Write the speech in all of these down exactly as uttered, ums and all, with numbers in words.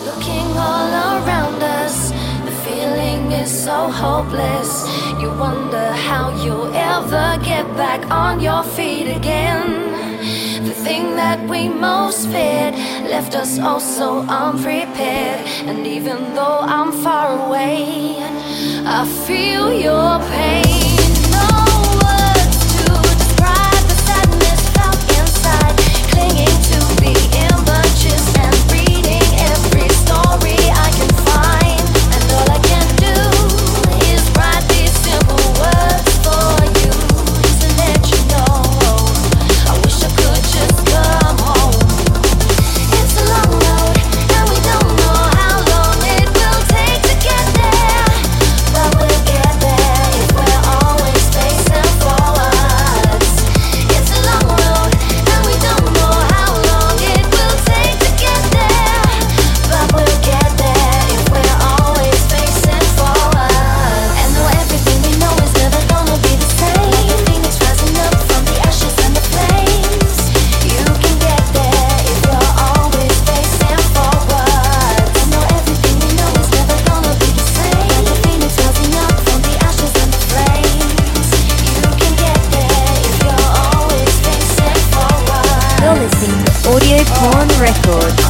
Looking all around us, the feeling is so hopeless. You wonder how you'll ever get back on your feet again. The thing that we most feared left us all so unprepared. And even though I'm far away, I feel your pain. No words to describe the sadness felt inside, clinging to the images and reading every story I can find. And all I can do is write these simple words for you to let you know I wish I could just come home. It's a long road and we don't know how long it will take to get there, but we'll get there if we're always facing forwards. It's a long road and we don't know how long it will take to get there, but we'll get there if we're always facing forward. And though everything we know is never gonna be the same, like a phoenix rising up from the ashes and the flames, you can get there if you're always facing forward. And though everything we know is never gonna be the same, like a phoenix rising up from the ashes and the flames, you can get there if you're always facing forward. You're listening to Audio Porn Records.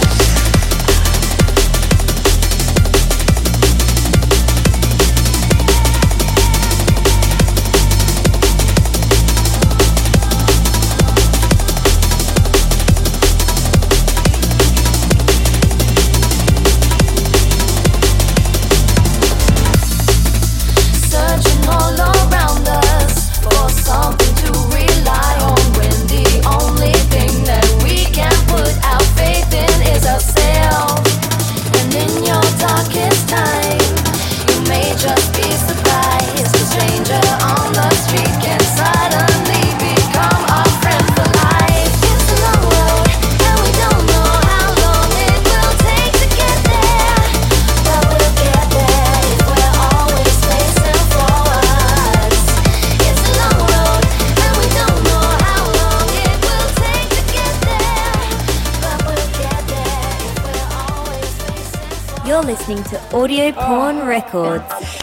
Searching all around us for something to rely on, when the only thing that we can put our faith in is ourselves. And in your darkest time, you may just be surprised. A stranger on the street can suddenly become a friend for life. It's a long road and we don't know how long it will take to get there, but we'll get there if we're always facing forwards. It's a long road and we don't know how long it will take to get there, but we'll get there if we're always facing forwards. You're listening to Audio Porn Records.